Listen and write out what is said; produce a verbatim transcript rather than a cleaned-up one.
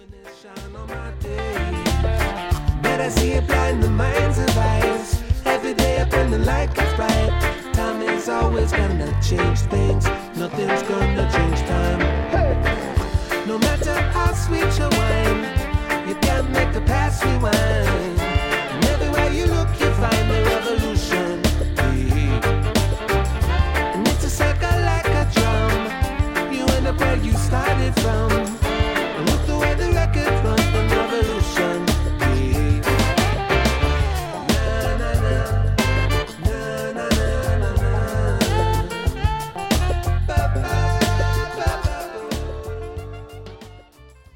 Better see it blind the minds of eyes. Every day up in the light gets bright. Time is always gonna change things. Nothing